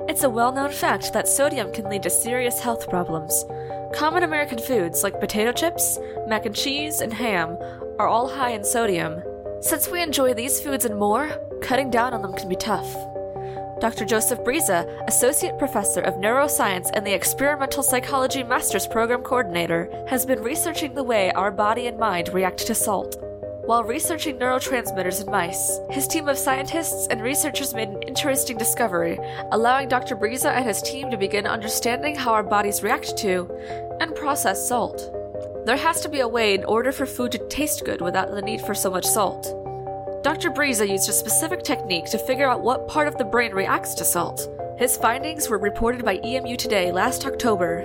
It's a well-known fact that sodium can lead to serious health problems. Common American foods like potato chips, mac and cheese, and ham are all high in sodium. Since we enjoy these foods and more, cutting down on them can be tough. Dr. Joseph Briza, Associate Professor of Neuroscience and the Experimental Psychology Master's Program Coordinator, has been researching the way our body and mind react to salt. While researching neurotransmitters in mice, his team of scientists and researchers made an interesting discovery, allowing Dr. Briza and his team to begin understanding how our bodies react to and process salt. There has to be a way in order for food to taste good without the need for so much salt. Dr. Briza used a specific technique to figure out what part of the brain reacts to salt. His findings were reported by EMU Today last October.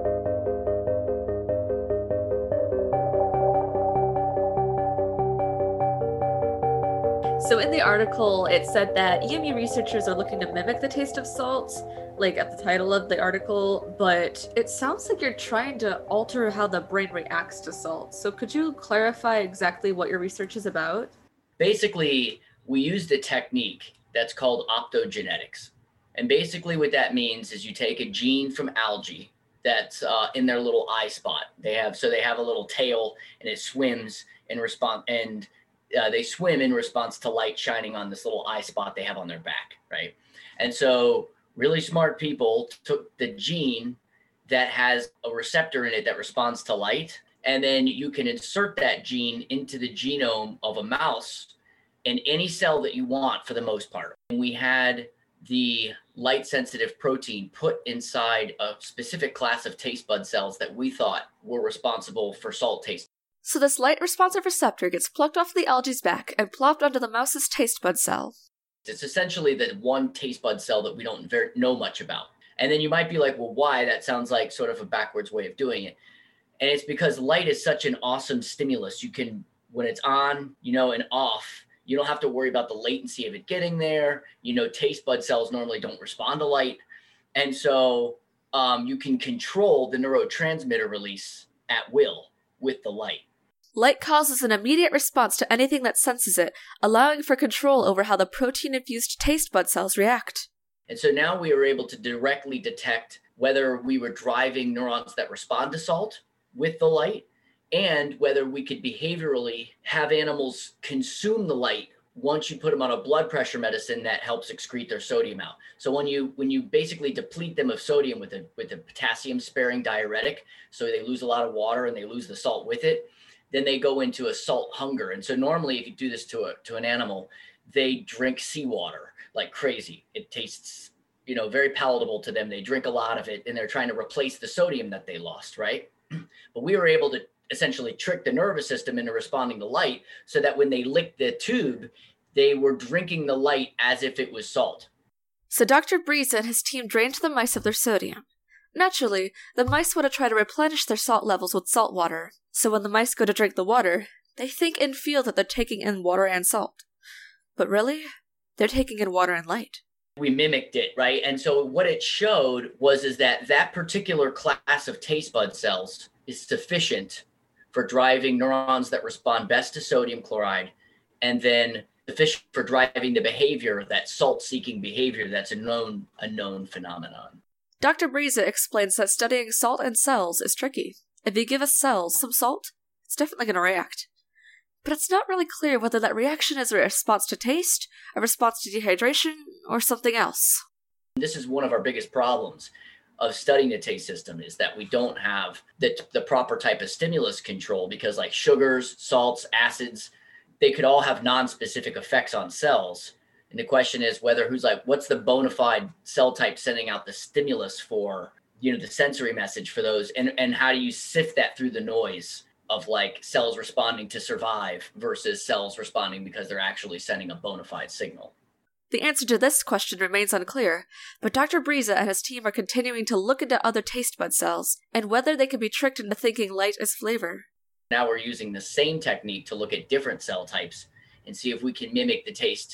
So in the article, it said that EMU researchers are looking to mimic the taste of salt, like at the title of the article, but it sounds like you're trying to alter how the brain reacts to salt. So could you clarify exactly what your research is about? Basically, we used a technique that's called optogenetics. And basically what that means is you take a gene from algae that's in their little eye spot. They have a little tail and it swims in response, and they swim in response to light shining on this little eye spot they have on their back, right? And so really smart people took the gene that has a receptor in it that responds to light, and then you can insert that gene into the genome of a mouse in any cell that you want for the most part. And we had the light sensitive protein put inside a specific class of taste bud cells that we thought were responsible for salt taste. So this light-responsive receptor gets plucked off the algae's back and plopped onto the mouse's taste bud cell. It's essentially the one taste bud cell that we don't know much about. And then you might be like, well, why? That sounds like sort of a backwards way of doing it. And it's because light is such an awesome stimulus. You can, when it's on, and off, you don't have to worry about the latency of it getting there. Taste bud cells normally don't respond to light. And so you can control the neurotransmitter release at will with the light. Light causes an immediate response to anything that senses it, allowing for control over how the protein-infused taste bud cells react. And so now we were able to directly detect whether we were driving neurons that respond to salt with the light, and whether we could behaviorally have animals consume the light once you put them on a blood pressure medicine that helps excrete their sodium out. So when you basically deplete them of sodium with a potassium sparing diuretic, so they lose a lot of water and they lose the salt with it, then they go into a salt hunger. And so normally if you do this to an animal, they drink seawater like crazy. It tastes, very palatable to them. They drink a lot of it and they're trying to replace the sodium that they lost, right? But we were able to essentially trick the nervous system into responding to light so that when they licked the tube, they were drinking the light as if it was salt. So Dr. Briza and his team drained the mice of their sodium. Naturally, the mice want to try to replenish their salt levels with salt water. So when the mice go to drink the water, they think and feel that they're taking in water and salt. But really, they're taking in water and light. We mimicked it, right? And so what it showed is that particular class of taste bud cells is sufficient for driving neurons that respond best to sodium chloride, and then sufficient for driving the behavior, that salt-seeking behavior that's a known phenomenon. Dr. Briza explains that studying salt and cells is tricky. If you give a cell some salt, it's definitely going to react. But it's not really clear whether that reaction is a response to taste, a response to dehydration, or something else. This is one of our biggest problems of studying the taste system, is that we don't have the proper type of stimulus control, because like sugars, salts, acids, they could all have non-specific effects on cells. And the question is what's the bona fide cell type sending out the stimulus for, the sensory message for those, and how do you sift that through the noise of like cells responding to survive versus cells responding because they're actually sending a bona fide signal? The answer to this question remains unclear, but Dr. Briza and his team are continuing to look into other taste bud cells and whether they can be tricked into thinking light is flavor. Now we're using the same technique to look at different cell types and see if we can mimic the taste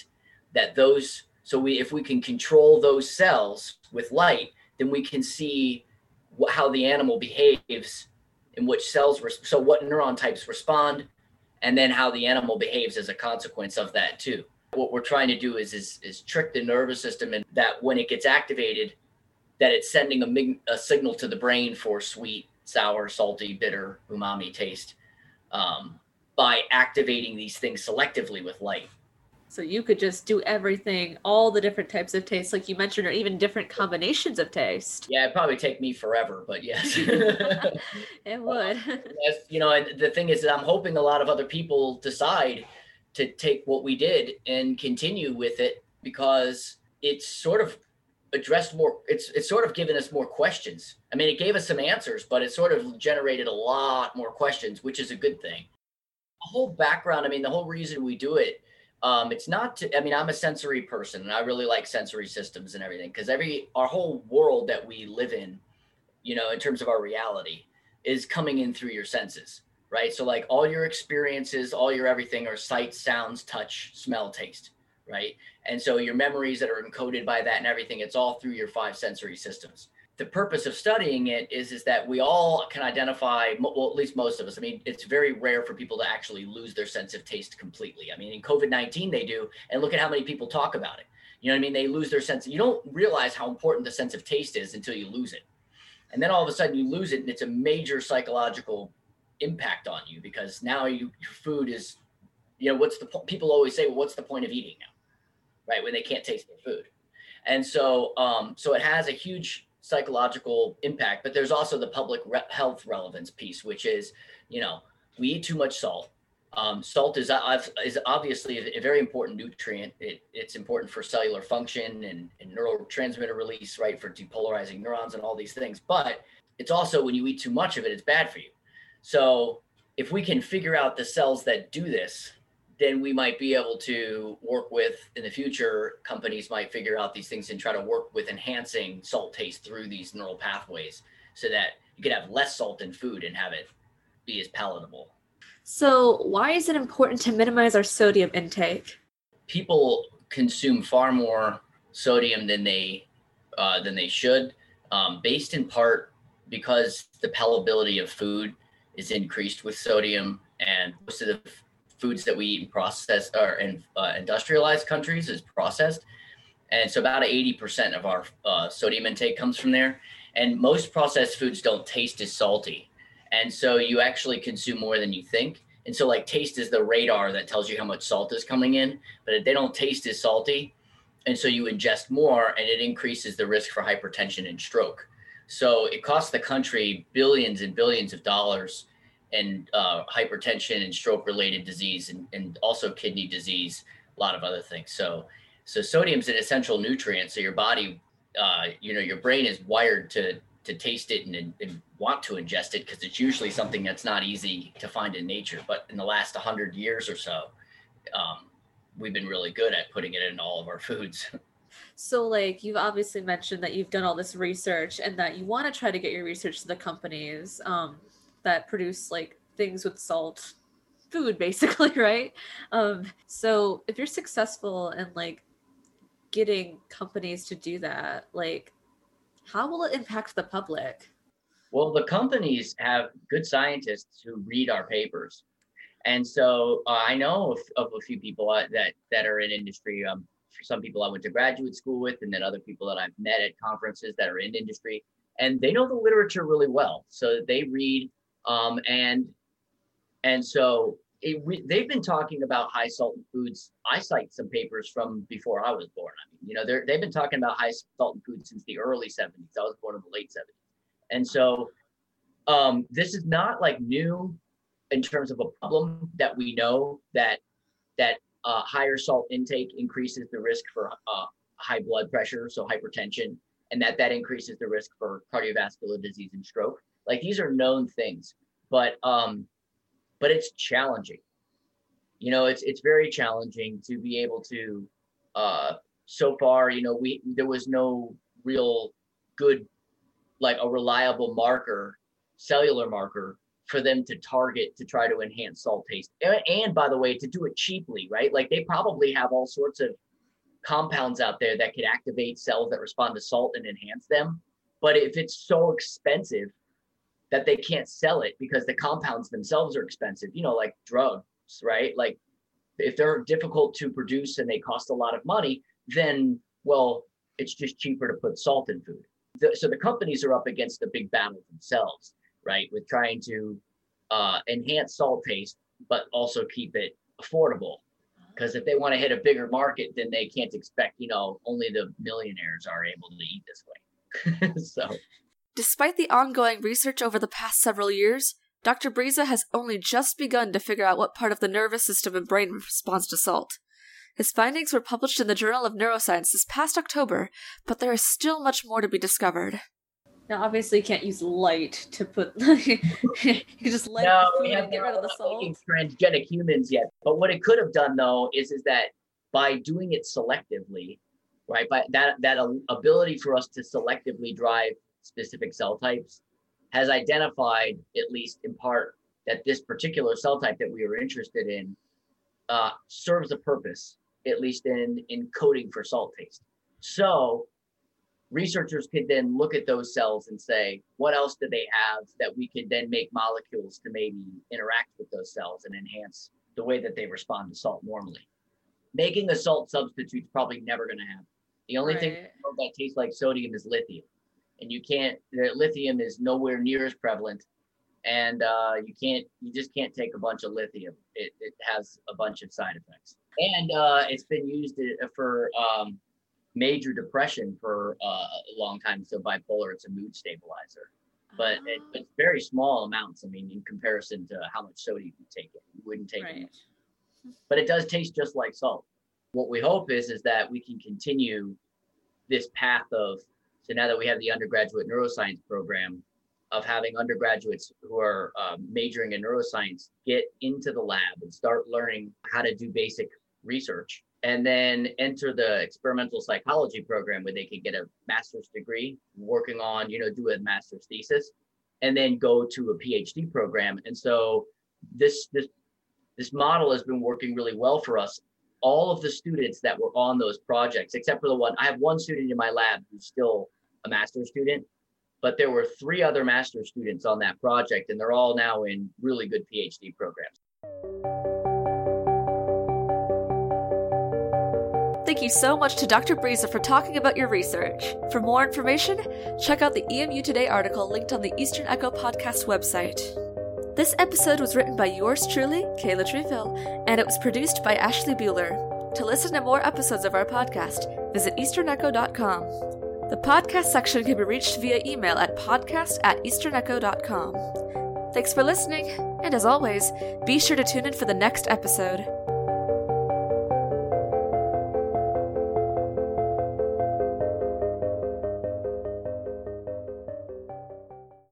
if we can control those cells with light, then we can see how the animal behaves in which cells, so what neuron types respond, and then how the animal behaves as a consequence of that too. what we're trying to do is trick the nervous system, and that when it gets activated, that it's sending a signal to the brain for sweet, sour, salty, bitter, umami taste, by activating these things selectively with light. So you could just do everything, all the different types of taste, like you mentioned, or even different combinations of taste. Yeah, it'd probably take me forever, but yes. It would. Yes, and the thing is that I'm hoping a lot of other people decide to take what we did and continue with it, because it's sort of addressed more, it's sort of given us more questions. I mean, it gave us some answers, but it sort of generated a lot more questions, which is a good thing. The whole background, I mean, the whole reason we do it, it's not to, I mean, I'm a sensory person and I really like sensory systems and everything, because our whole world that we live in, in terms of our reality, is coming in through your senses, right? So like all your experiences, all your everything are sight, sounds, touch, smell, taste, right? And so your memories that are encoded by that and everything, it's all through your 5 sensory systems. The purpose of studying it is that we all can identify, well, at least most of us. I mean, it's very rare for people to actually lose their sense of taste completely. I mean, in COVID-19, they do. And look at how many people talk about it. You know what I mean? They lose their sense. You don't realize how important the sense of taste is until you lose it. And then all of a sudden you lose it, and it's a major psychological impact on you, because now your food is, what's the point? People always say, well, what's the point of eating now? Right? When they can't taste their food. And so, so it has a huge psychological impact, but there's also the public health relevance piece, which is, we eat too much salt. Salt is obviously a very important nutrient. It's important for cellular function and neurotransmitter release, right, for depolarizing neurons and all these things. But it's also, when you eat too much of it, it's bad for you. So if we can figure out the cells that do this, then we might be able to work with, in the future, companies might figure out these things and try to work with enhancing salt taste through these neural pathways, so that you could have less salt in food and have it be as palatable. So why is it important to minimize our sodium intake? People consume far more sodium than they should, based in part because the palatability of food is increased with sodium, and most of the foods that we eat in processed or in industrialized countries is processed. And so about 80% of our sodium intake comes from there. And most processed foods don't taste as salty. And so you actually consume more than you think. And so like taste is the radar that tells you how much salt is coming in, but they don't taste as salty. And so you ingest more, and it increases the risk for hypertension and stroke. So it costs the country billions and billions of dollars in hypertension and stroke related disease, and also kidney disease, a lot of other things. So sodium's an essential nutrient. So your body, your brain is wired to taste it and want to ingest it, because it's usually something that's not easy to find in nature. But in the last 100 years or so, we've been really good at putting it in all of our foods. So like you've obviously mentioned that you've done all this research and that you want to try to get your research to the companies that produce like things with salt food, basically, right? So if you're successful in like getting companies to do that, like how will it impact the public? Well, the companies have good scientists who read our papers. And so I know of a few people that are in industry. For some people I went to graduate school with, and then other people that I've met at conferences that are in industry, and they know the literature really well. So they read, and so they've been talking about high salt in foods. I cite some papers from before I was born. I mean, they've been talking about high salt in foods since the early 70s. I was born in the late 70s. And so this is not like new in terms of a problem that we know that higher salt intake increases the risk for high blood pressure, so hypertension, and that increases the risk for cardiovascular disease and stroke. Like these are known things, but it's challenging. It's very challenging to be able to. So far, there was no real good, like a reliable marker, cellular marker, for them to target to try to enhance salt taste. And by the way, to do it cheaply, right? Like they probably have all sorts of compounds out there that could activate cells that respond to salt and enhance them. But if it's so expensive that they can't sell it because the compounds themselves are expensive, like drugs, right? Like If they're difficult to produce and they cost a lot of money, then, well, it's just cheaper to put salt in food. So the companies are up against a big battle themselves, right? With trying to enhance salt taste, but also keep it affordable. Because if they want to hit a bigger market, then they can't expect, only the millionaires are able to eat this way. So, despite the ongoing research over the past several years, Dr. Bryza has only just begun to figure out what part of the nervous system and brain responds to salt. His findings were published in the Journal of Neuroscience this past October, but there is still much more to be discovered. Now, obviously, you can't use light to put. You can just light the food and get rid of the salt. Making transgenic humans yet, but what it could have done though is that by doing it selectively, right? By that ability for us to selectively drive specific cell types has identified, at least in part, that this particular cell type that we were interested in serves a purpose, at least in coding for salt taste. So researchers could then look at those cells and say, what else do they have that we could then make molecules to maybe interact with those cells and enhance the way that they respond to salt normally. Making a salt substitute is probably never going to happen. The only thing that tastes like sodium is lithium. And lithium is nowhere near as prevalent. And you just can't take a bunch of lithium. It has a bunch of side effects. And it's been used for major depression for a long time. So bipolar, it's a mood stabilizer. But it's very small amounts. I mean, in comparison to how much sodium you take it, you wouldn't take it. But it does taste just like salt. What we hope is that we can continue this path of, so now that we have the undergraduate neuroscience program, of having undergraduates who are majoring in neuroscience get into the lab and start learning how to do basic research, and then enter the experimental psychology program where they can get a master's degree working on, do a master's thesis, and then go to a PhD program. And so this model has been working really well for us. All of the students that were on those projects, except for I have one student in my lab who's still a master's student, but there were 3 other master's students on that project, and they're all now in really good PhD programs. Thank you so much to Dr. Bryza for talking about your research. For more information, check out the EMU Today article linked on the Eastern Echo podcast website. This episode was written by yours truly, Kayla Treville, and it was produced by Ashley Bueller. To listen to more episodes of our podcast, visit easternecho.com. The podcast section can be reached via email at podcast@easternecho.com. Thanks for listening, and as always, be sure to tune in for the next episode.